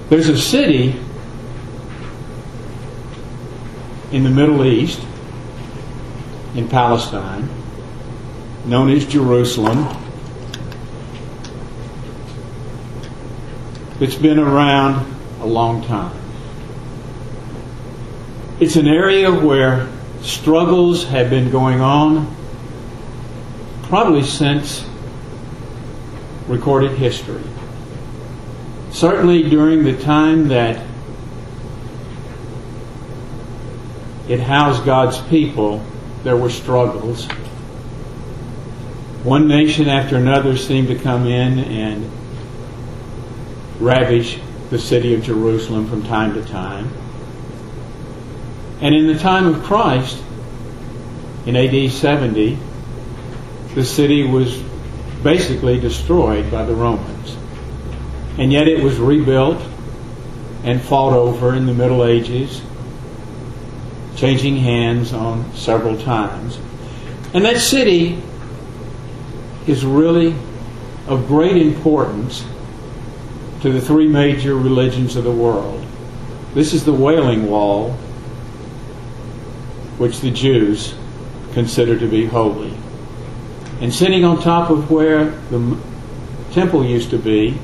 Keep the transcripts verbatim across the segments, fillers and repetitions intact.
There's a city in the Middle East, in Palestine, known as Jerusalem. It's been around a long time. It's an area where struggles have been going on probably since recorded history. Certainly during the time that it housed God's people, there were struggles. One nation after another seemed to come in and ravage the city of Jerusalem from time to time. And in the time of Christ, in A D seventy, the city was basically destroyed by the Romans. And yet it was rebuilt and fought over in the Middle Ages, changing hands on several times. And that city is really of great importance to the three major religions of the world. This is the Wailing Wall, which the Jews consider to be holy. And sitting on top of where the temple used to be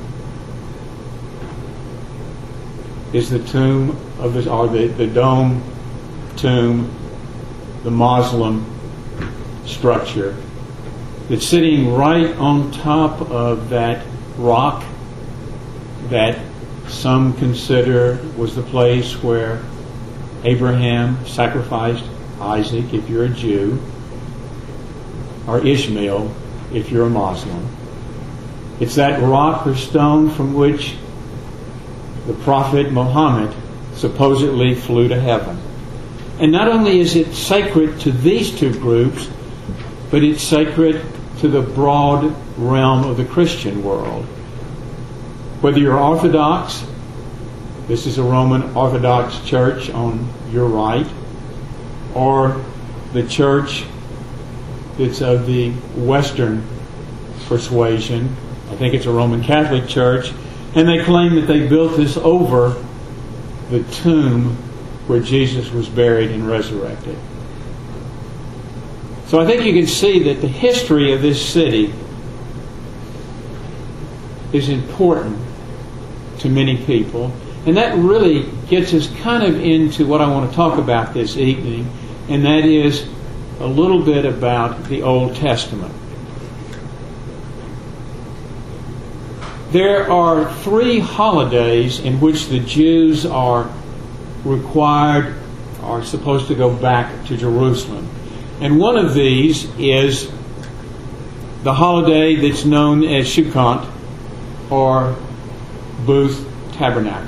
is the tomb of the, or the, the dome tomb, the Muslim structure that's sitting right on top of that rock that some consider was the place where Abraham sacrificed Isaac, if you're a Jew, or Ishmael, if you're a Muslim. It's that rock or stone from which the prophet Muhammad supposedly flew to heaven. And not only is it sacred to these two groups, but it's sacred to the broad realm of the Christian world. Whether you're Orthodox, this is a Roman Orthodox church on your right, or the church that's of the Western persuasion, I think it's a Roman Catholic church, and they claim that they built this over the tomb where Jesus was buried and resurrected. So I think you can see that the history of this city is important to many people. And that really gets us kind of into what I want to talk about this evening, and that is a little bit about the Old Testament. There are three holidays in which the Jews are required, are supposed to go back to Jerusalem. And one of these is the holiday that's known as Sukkot, or Booth Tabernacle.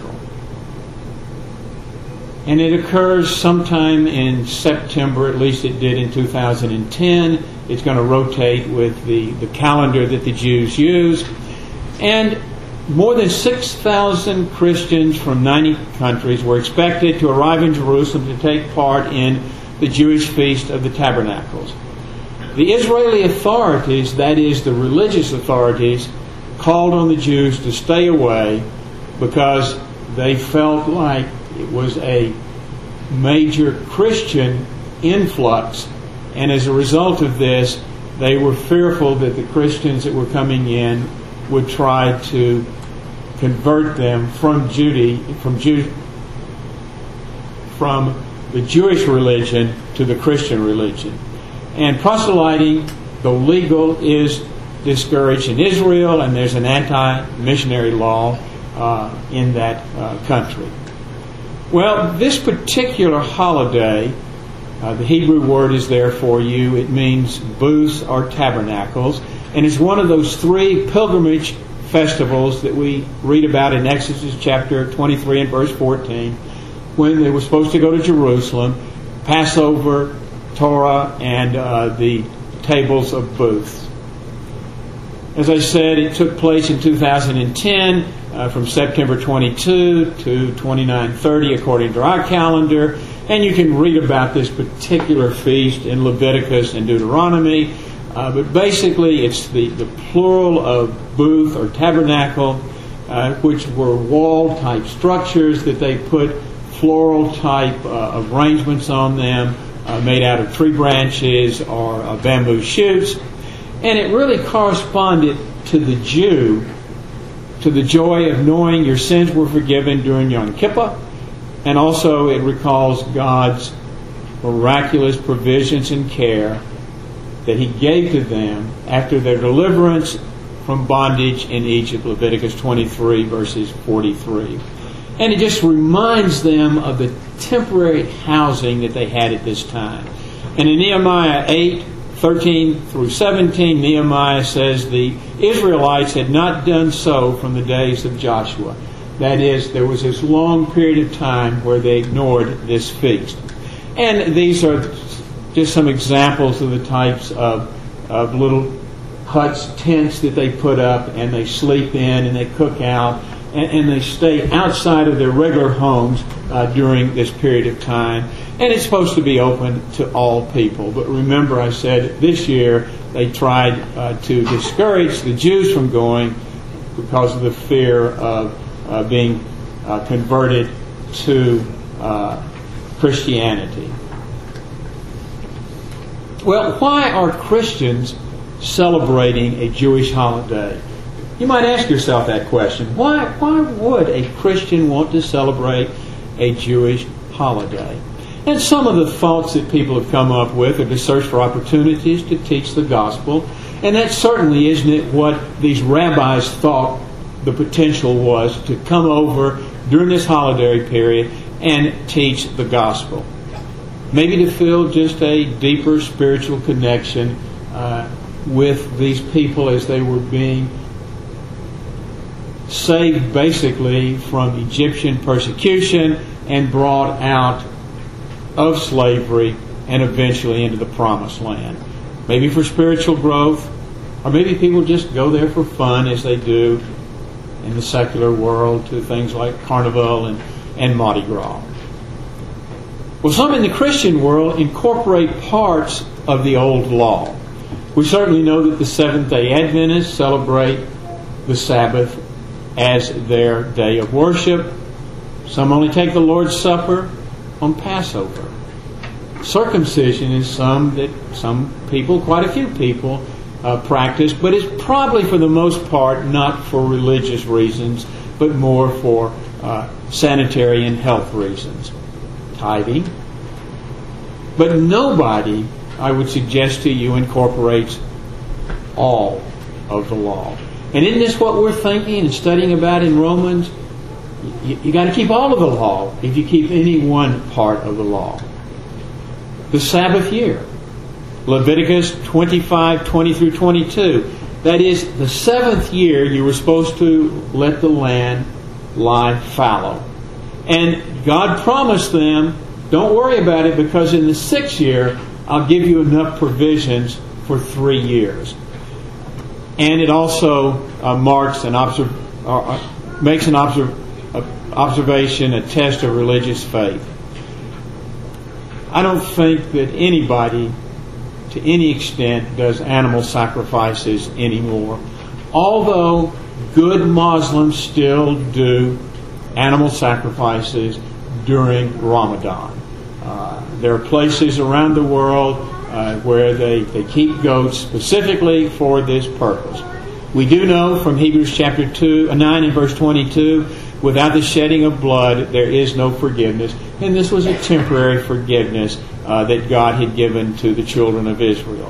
And it occurs sometime in September, at least it did in two thousand ten. It's going to rotate with the, the calendar that the Jews use. And more than six thousand Christians from ninety countries were expected to arrive in Jerusalem to take part in the Jewish Feast of the Tabernacles. The Israeli authorities, that is the religious authorities, called on the Jews to stay away because they felt like it was a major Christian influx, and as a result of this, they were fearful that the Christians that were coming in would try to convert them from Judy, from Jew, from the Jewish religion to the Christian religion. And proselyting, though legal, is discouraged in Israel, and there's an anti-missionary law uh, in that uh, country. Well, this particular holiday, uh, the Hebrew word is there for you. It means booths or tabernacles, and it's one of those three pilgrimage festivals that we read about in Exodus chapter twenty-three and verse fourteen, when they were supposed to go to Jerusalem, Passover, Torah, and uh, the tables of booths. As I said, it took place in two thousand ten, uh, from September twenty-second to twenty-nine thirty according to our calendar. And you can read about this particular feast in Leviticus and Deuteronomy. Uh, but basically, it's the, the plural of booth or tabernacle. uh, which were wall-type structures that they put floral-type uh, arrangements on them, uh, made out of tree branches or uh, bamboo shoots. And it really corresponded to the Jew, to the joy of knowing your sins were forgiven during Yom Kippur, and also it recalls God's miraculous provisions and care that He gave to them after their deliverance from bondage in Egypt, Leviticus twenty-three, verses forty-three. And it just reminds them of the temporary housing that they had at this time. And in Nehemiah eight, thirteen through seventeen, Nehemiah says the Israelites had not done so from the days of Joshua. That is, there was this long period of time where they ignored this feast. And these are just some examples of the types of, of little huts, tents that they put up, and they sleep in and they cook out, and, and they stay outside of their regular homes uh, during this period of time. And it's supposed to be open to all people. But remember, I said this year they tried uh, to discourage the Jews from going because of the fear of uh, being uh, converted to uh, Christianity. Well, why are Christians celebrating a Jewish holiday? You might ask yourself that question. Why, why would a Christian want to celebrate a Jewish holiday? And some of the thoughts that people have come up with are to search for opportunities to teach the gospel. And that certainly isn't it what these rabbis thought the potential was, to come over during this holiday period and teach the gospel. Maybe to feel just a deeper spiritual connection uh, with these people as they were being saved basically from Egyptian persecution and brought out of slavery and eventually into the promised land. Maybe for spiritual growth, or maybe people just go there for fun as they do in the secular world to things like Carnival and, and Mardi Gras. Well, some in the Christian world incorporate parts of the old law. We certainly know that the Seventh-day Adventists celebrate the Sabbath as their day of worship. Some only take the Lord's Supper on Passover. Circumcision is some that some people, quite a few people, uh, practice, but it's probably for the most part not for religious reasons, but more for uh, sanitary and health reasons. Tithing. But nobody, I would suggest to you, incorporates all of the law. And isn't this what we're thinking and studying about in Romans? You, you got to keep all of the law if you keep any one part of the law. The Sabbath year. Leviticus twenty-five, twenty through twenty-two. That is, the seventh year you were supposed to let the land lie fallow. And God promised them, don't worry about it, because in the sixth year I'll give you enough provisions for three years. And it also uh, marks an observ- uh, makes an observ- uh, observation, a test of religious faith. I don't think that anybody, to any extent, does animal sacrifices anymore. Although good Muslims still do animal sacrifices during Ramadan. Uh, there are places around the world uh, where they, they keep goats specifically for this purpose. We do know from Hebrews chapter two, uh, nine and verse twenty-two, without the shedding of blood there is no forgiveness. And this was a temporary forgiveness uh, that God had given to the children of Israel.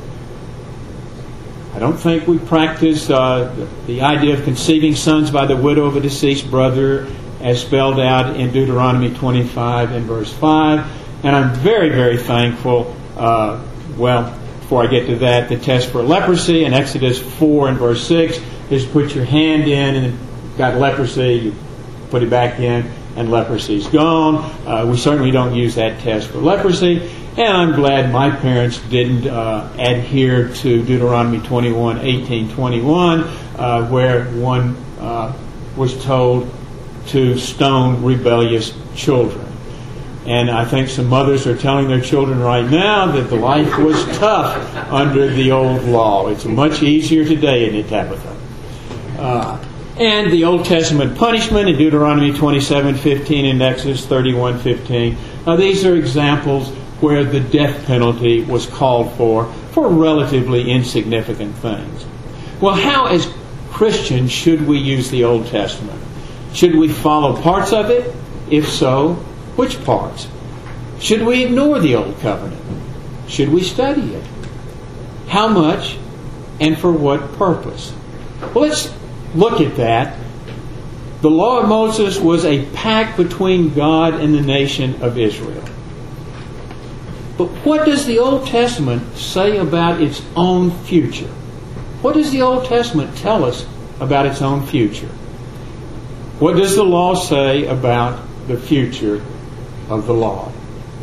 I don't think we practice uh, the, the idea of conceiving sons by the widow of a deceased brother as spelled out in Deuteronomy twenty-five and verse five. And I'm very, very thankful, uh, well, before I get to that, the test for leprosy in Exodus four and verse six is put your hand in and you've got leprosy, you put it back in, and leprosy's gone. Uh, we certainly don't use that test for leprosy. And I'm glad my parents didn't uh, adhere to Deuteronomy twenty-one, eighteen, twenty-one, uh, where one uh, was told to stone rebellious children. And I think some mothers are telling their children right now that the life was tough under the old law. It's much easier today, isn't it, Tabitha? Uh, And the Old Testament punishment in Deuteronomy twenty-seven fifteen and Exodus thirty-one fifteen. Now these are examples where the death penalty was called for, for relatively insignificant things. Well, how as Christians should we use the Old Testament? Should we follow parts of it? If so, which parts? Should we ignore the Old Covenant? Should we study it? How much and for what purpose? Well, let's look at that. The law of Moses was a pact between God and the nation of Israel. But what does the Old Testament say about its own future? What does the Old Testament tell us about its own future? What does the law say about the future of the law?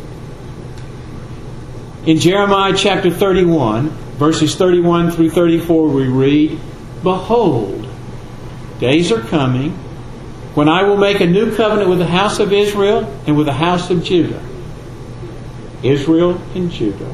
In Jeremiah chapter thirty-one, verses thirty-one through thirty-four, we read, "Behold, days are coming when I will make a new covenant with the house of Israel and with the house of Judah." Israel and Judah.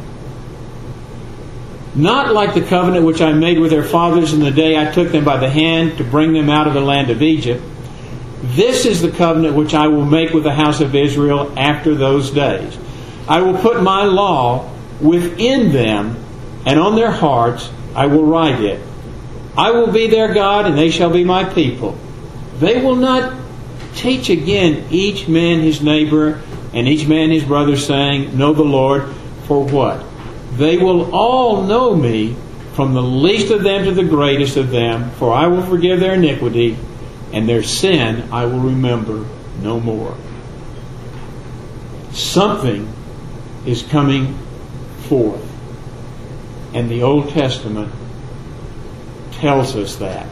"Not like the covenant which I made with their fathers in the day I took them by the hand to bring them out of the land of Egypt. This is the covenant which I will make with the house of Israel after those days. I will put my law within them, and on their hearts I will write it. I will be their God, and they shall be my people. They will not teach again each man his neighbor and each man his brother, saying, Know the Lord, for what? They will all know me, from the least of them to the greatest of them, for I will forgive their iniquity, and their sin I will remember no more." Something is coming forth, and the Old Testament tells us that.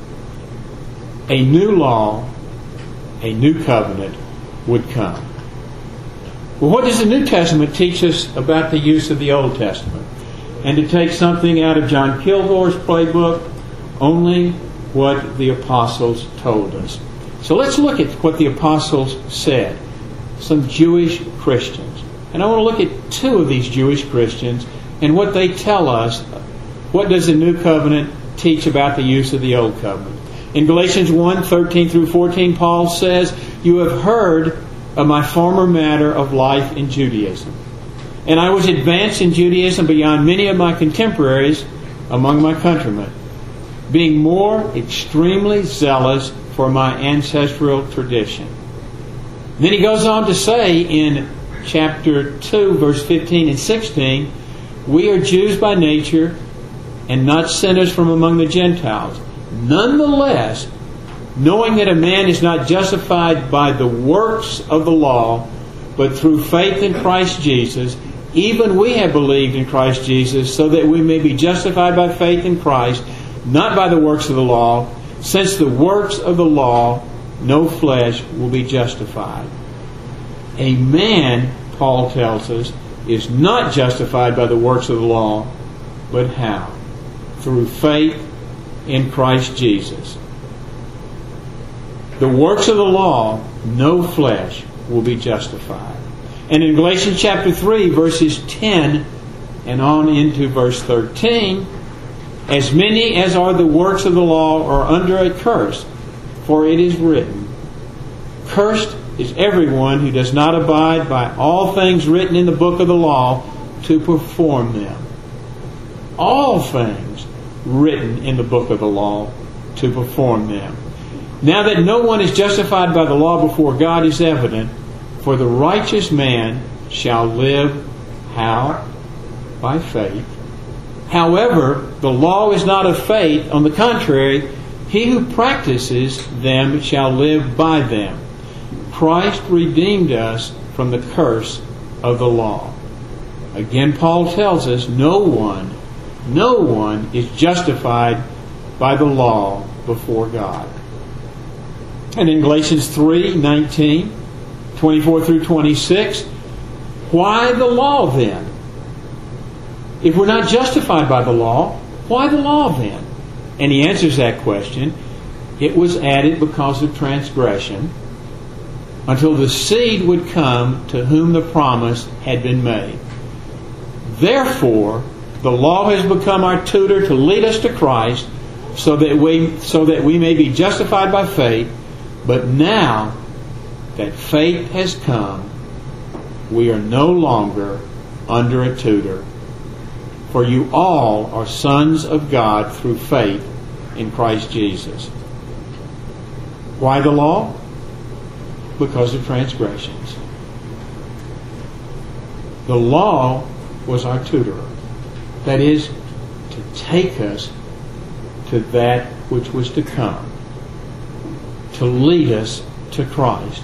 A new law, a new covenant would come. Well, what does the New Testament teach us about the use of the Old Testament? And to take something out of John Kilgore's playbook, only what the apostles told us. So let's look at what the apostles said. Some Jewish Christians. And I want to look at two of these Jewish Christians and what they tell us. What does the New Covenant teach about the use of the Old Covenant? In Galatians one, thirteen through fourteen, Paul says, "You have heard of my former matter of life in Judaism. And I was advanced in Judaism beyond many of my contemporaries among my countrymen, being more extremely zealous for my ancestral tradition." Then he goes on to say in chapter two, verse fifteen and sixteen, "We are Jews by nature and not sinners from among the Gentiles. Nonetheless, knowing that a man is not justified by the works of the law, but through faith in Christ Jesus, even we have believed in Christ Jesus, so that we may be justified by faith in Christ, not by the works of the law, since the works of the law, no flesh will be justified." A man, Paul tells us, is not justified by the works of the law, but how? Through faith in Christ Jesus. The works of the law, no flesh will be justified. And in Galatians chapter three, verses ten and on into verse thirteen, "As many as are the works of the law are under a curse, for it is written, Cursed is everyone who does not abide by all things written in the book of the law to perform them." All things written in the book of the law to perform them. Now that no one is justified by the law before God is evident, for the righteous man shall live, how? By faith. However, the law is not of faith. On the contrary, he who practices them shall live by them. Christ redeemed us from the curse of the law. Again, Paul tells us no one, no one is justified by the law before God. And in Galatians three, nineteen, twenty-four through twenty-six, why the law then? If we're not justified by the law, why the law then? And he answers that question. It was added because of transgression, until the seed would come to whom the promise had been made. Therefore, the law has become our tutor to lead us to Christ, so that we so that we may be justified by faith. But now that faith has come, we are no longer under a tutor. For you all are sons of God through faith in Christ Jesus. Why the law? Because of transgressions. The law was our tutor. That is, to take us to that which was to come, to lead us to Christ,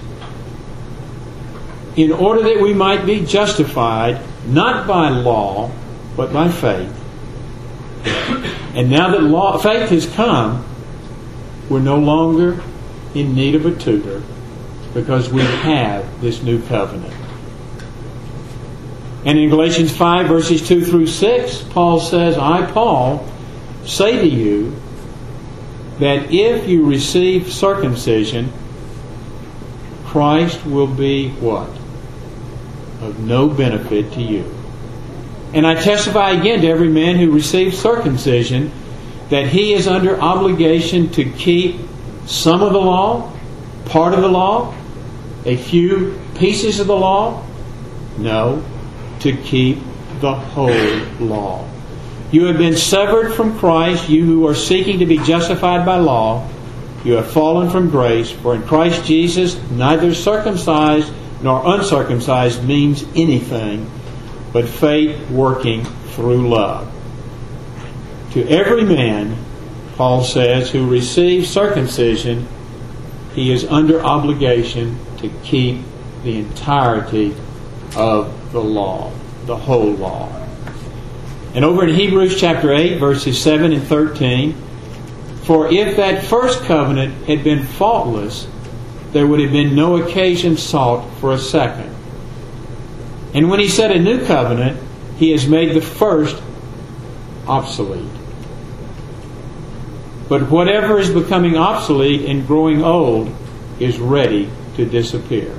in order that we might be justified not by law but by faith. And now that law, faith has come, we're no longer in need of a tutor because we have this new covenant. And in Galatians five, verses two through six, Paul says, I, Paul, say to you that if you receive circumcision, Christ will be what? Of no benefit to you. And I testify again to every man who receives circumcision that he is under obligation to keep some of the law, part of the law, a few pieces of the law. No, to keep the whole law. You have been severed from Christ, you who are seeking to be justified by law. You have fallen from grace, for in Christ Jesus neither circumcised nor uncircumcised means anything, but faith working through love. To every man, Paul says, who receives circumcision, he is under obligation to keep the entirety of the law, the whole law. And over in Hebrews chapter eight, verses seven and thirteen, for if that first covenant had been faultless, there would have been no occasion sought for a second. And when he said a new covenant, he has made the first obsolete. But whatever is becoming obsolete and growing old is ready to disappear.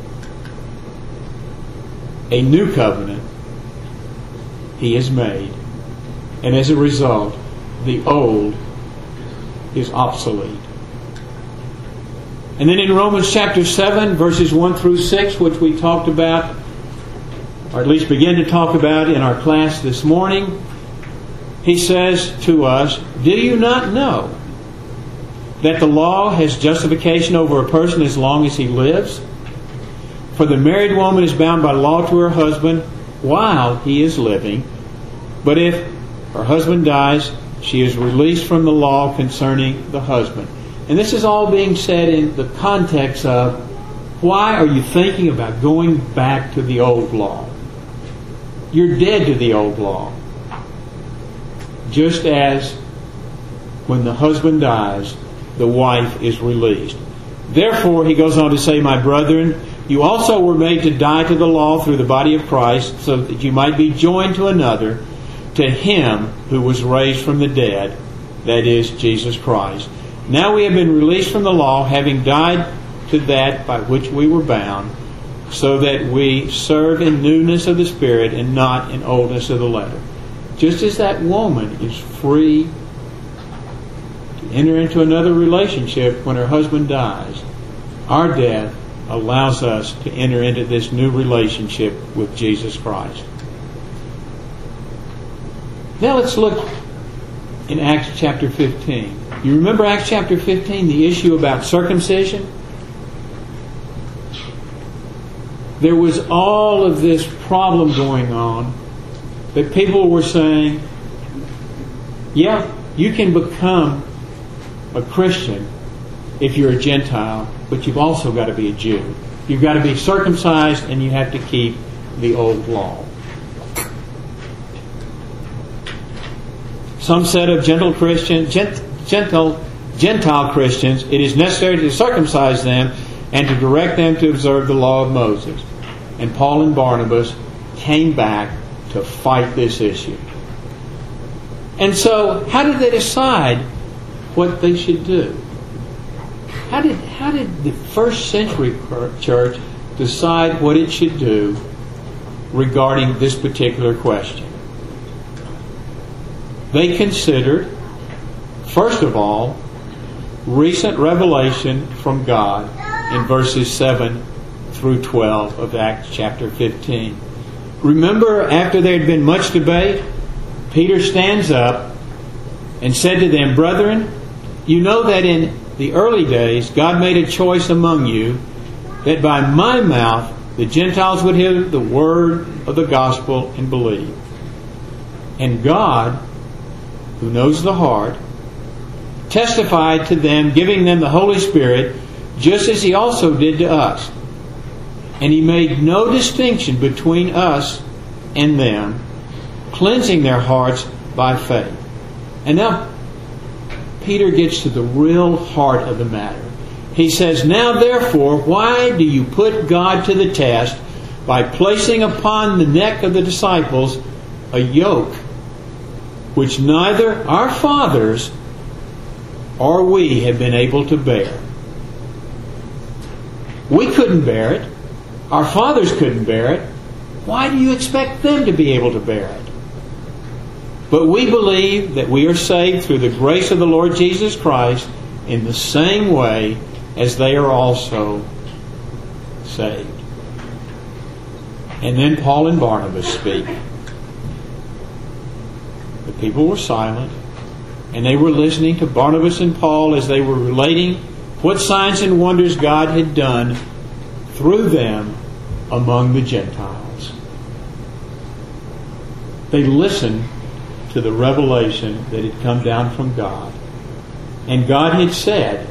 A new covenant he has made, and as a result, the old is obsolete. And then in Romans chapter seven, verses one through six, which we talked about, or at least began to talk about in our class this morning, he says to us, do you not know that the law has justification over a person as long as he lives? For the married woman is bound by law to her husband while he is living. But if her husband dies, she is released from the law concerning the husband. And this is all being said in the context of, why are you thinking about going back to the old law? You're dead to the old law. Just as when the husband dies, the wife is released. Therefore, he goes on to say, my brethren, you also were made to die to the law through the body of Christ, so that you might be joined to another, to Him who was raised from the dead, that is, Jesus Christ. Now we have been released from the law, having died to that by which we were bound, so that we serve in newness of the Spirit and not in oldness of the letter. Just as that woman is free to enter into another relationship when her husband dies, our death allows us to enter into this new relationship with Jesus Christ. Now let's look in Acts chapter fifteen. You remember Acts chapter fifteen, the issue about circumcision? There was all of this problem going on that people were saying, yeah, you can become a Christian if you're a Gentile, but you've also got to be a Jew. You've got to be circumcised and you have to keep the old law. Some said of gentle Christian, gent, gentle, Gentile Christians, it is necessary to circumcise them and to direct them to observe the law of Moses. And Paul and Barnabas came back to fight this issue. And so, how did they decide what they should do? How did how did the first century church decide what it should do regarding this particular question? They considered First of all, recent revelation from God in verses seven through twelve of Acts chapter fifteen. Remember, after there had been much debate, Peter stands up and said to them, "Brethren, you know that in the early days God made a choice among you that by my mouth the Gentiles would hear the word of the gospel and believe. And God, who knows the heart, testified to them, giving them the Holy Spirit, just as He also did to us. And He made no distinction between us and them, cleansing their hearts by faith." And now Peter gets to the real heart of the matter. He says, "Now therefore, why do you put God to the test by placing upon the neck of the disciples a yoke which neither our fathers or we have been able to bear?" We couldn't bear it. Our fathers couldn't bear it. Why do you expect them to be able to bear it? But we believe that we are saved through the grace of the Lord Jesus Christ in the same way as they are also saved. And then Paul and Barnabas speak. The people were silent, and they were listening to Barnabas and Paul as they were relating what signs and wonders God had done through them among the Gentiles. They listened to the revelation that had come down from God. And God had said,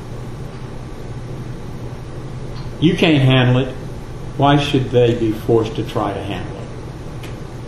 "You can't handle it. Why should they be forced to try to handle it?"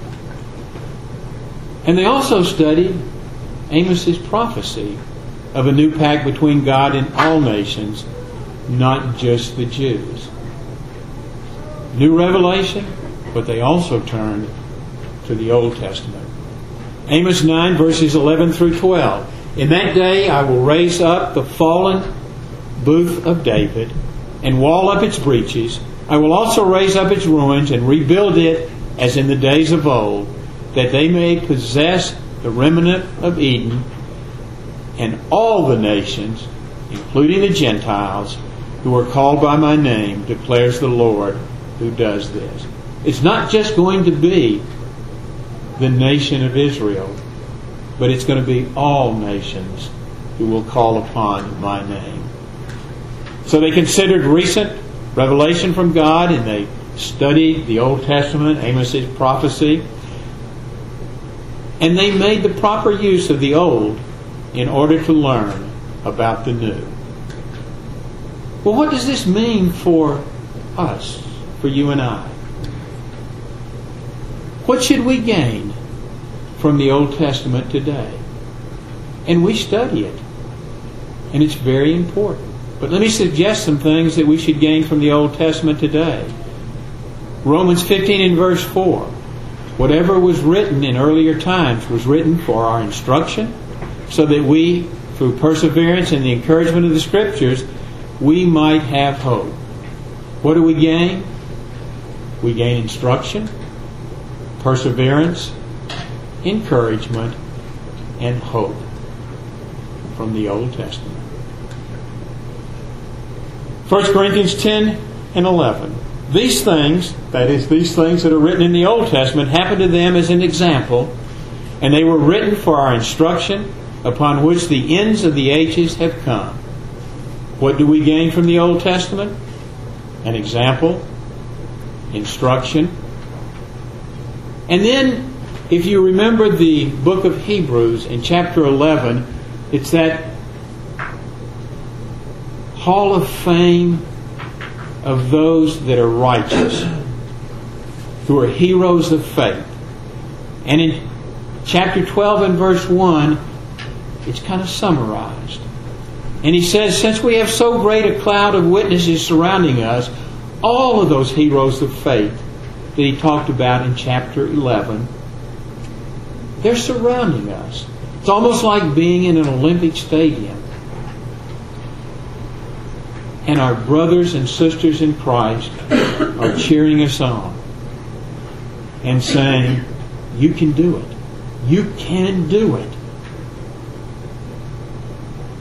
And they also studied Amos's prophecy of a new pact between God and all nations, not just the Jews. New revelation, but they also turned to the Old Testament. Amos nine, verses eleven through twelve. "In that day I will raise up the fallen booth of David and wall up its breaches. I will also raise up its ruins and rebuild it as in the days of old, that they may possess the remnant of Eden and all the nations, including the Gentiles, who are called by my name, declares the Lord who does this." It's not just going to be the nation of Israel, but it's going to be all nations who will call upon my name. So they considered recent revelation from God, and they studied the Old Testament, Amos's prophecy, and they made the proper use of the Old in order to learn about the New. Well, what does this mean for us, for you and I? What should we gain from the Old Testament today? And we study it, and it's very important. But let me suggest some things that we should gain from the Old Testament today. Romans fifteen and verse four. Whatever was written in earlier times was written for our instruction, so that we, through perseverance and the encouragement of the Scriptures, we might have hope. What do we gain? We gain instruction, perseverance, encouragement, and hope from the Old Testament. First Corinthians ten and eleven. These things, that is, these things that are written in the Old Testament, happened to them as an example, and they were written for our instruction, upon which the ends of the ages have come. What do we gain from the Old Testament? An example, instruction. And then, if you remember the book of Hebrews in chapter eleven, it's that hall of fame of those that are righteous, who are heroes of faith. And in chapter twelve and verse one, it's kind of summarized. And he says, since we have so great a cloud of witnesses surrounding us, all of those heroes of faith that he talked about in chapter eleven, they're surrounding us. It's almost like being in an Olympic stadium. And our brothers and sisters in Christ are cheering us on and saying, you can do it. You can do it.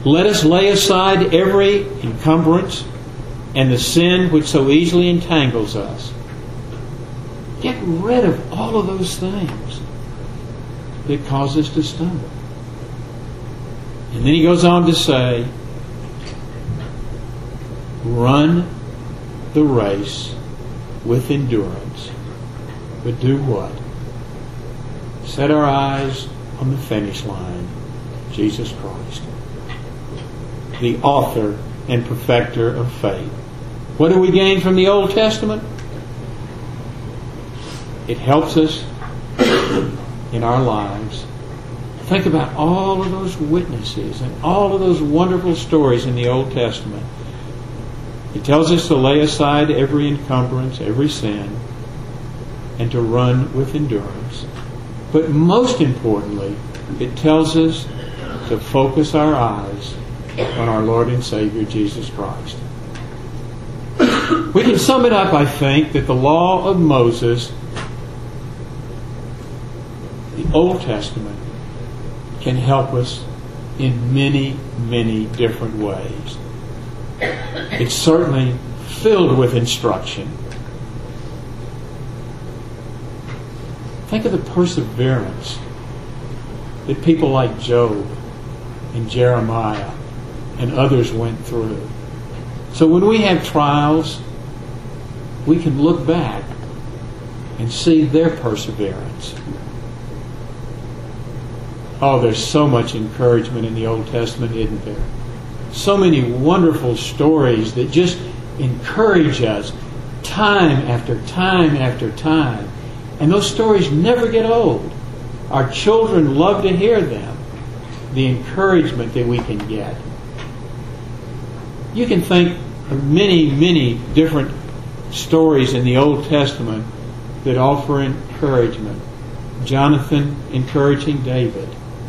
Let us lay aside every encumbrance and the sin which so easily entangles us. Get rid of all of those things that cause us to stumble. And then he goes on to say, run the race with endurance. But do what? Set our eyes on the finish line, Jesus Christ, the author and perfecter of faith. What do we gain from the Old Testament? It helps us in our lives. Think about all of those witnesses and all of those wonderful stories in the Old Testament. It tells us to lay aside every encumbrance, every sin, and to run with endurance. But most importantly, it tells us to focus our eyes on our Lord and Savior, Jesus Christ. We can sum it up, I think, that the law of Moses, the Old Testament, can help us in many, many different ways. It's certainly filled with instruction. Think of the perseverance that people like Job and Jeremiah and others went through. So when we have trials, we can look back and see their perseverance. Oh, there's so much encouragement in the Old Testament, isn't there? So many wonderful stories that just encourage us time after time after time. And those stories never get old. Our children love to hear them. The encouragement that we can get. You can think of many, many different stories in the Old Testament that offer encouragement. Jonathan encouraging David.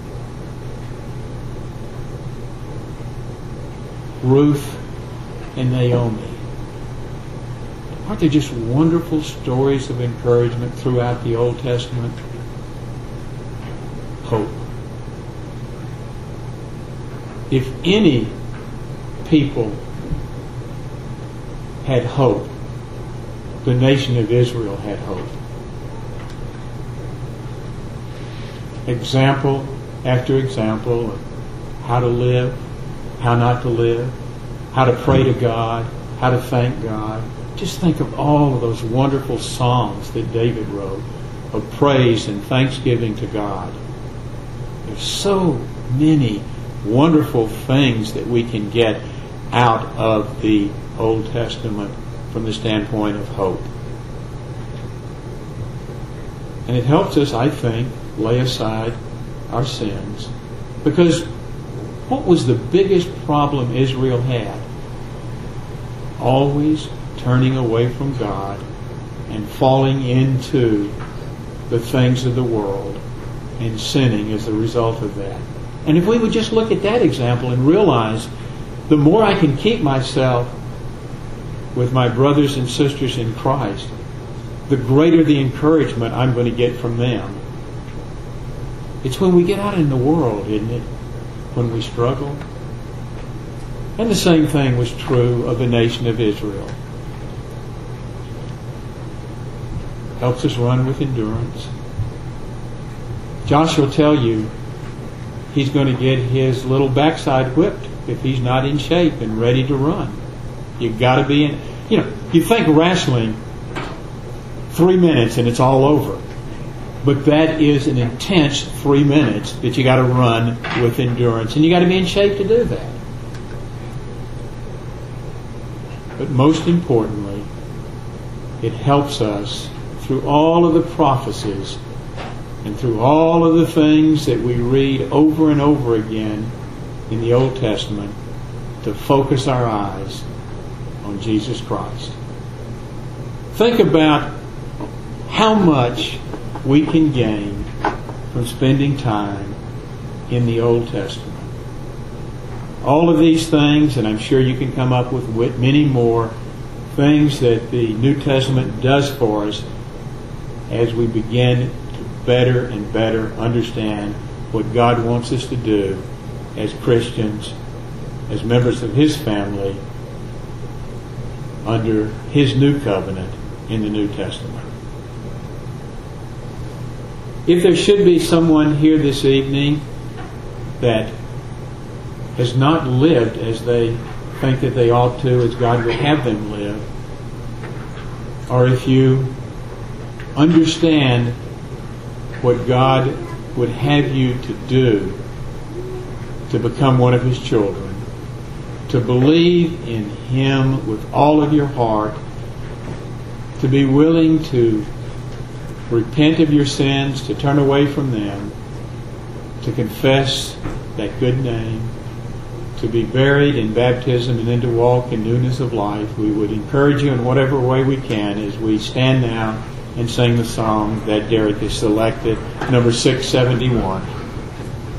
Ruth and Naomi. Aren't there just wonderful stories of encouragement throughout the Old Testament? Hope. If any people had hope, the nation of Israel had hope. Example after example of how to live, how not to live, how to pray to God, how to thank God. Just think of all of those wonderful songs that David wrote of praise and thanksgiving to God. There's so many wonderful things that we can get out of the Old Testament from the standpoint of hope. And it helps us, I think, lay aside our sins. Because what was the biggest problem Israel had? Always turning away from God and falling into the things of the world and sinning as a result of that. And if we would just look at that example and realize the more I can keep myself with my brothers and sisters in Christ, the greater the encouragement I'm going to get from them. It's when we get out in the world, isn't it? When we struggle. And the same thing was true of the nation of Israel. Helps us run with endurance. Joshua will tell you he's going to get his little backside whipped if he's not in shape and ready to run. You've got to be in. You know, you think wrestling, three minutes and it's all over. But that is an intense three minutes that you got to run with endurance. And you got to be in shape to do that. But most importantly, it helps us through all of the prophecies and through all of the things that we read over and over again in the Old Testament to focus our eyes on Jesus Christ. Think about how much we can gain from spending time in the Old Testament. All of these things, and I'm sure you can come up with many more things that the New Testament does for us as we begin to better and better understand what God wants us to do as Christians as members of His family under His new covenant in the New Testament. If there should be someone here this evening that has not lived as they think that they ought to, as God would have them live, or if you understand what God would have you to do to become one of His children, to believe in Him with all of your heart, to be willing to repent of your sins, to turn away from them, to confess that good name, to be buried in baptism and then to walk in newness of life, we would encourage you in whatever way we can as we stand now and sing the song that Derek has selected, number six seventy-one.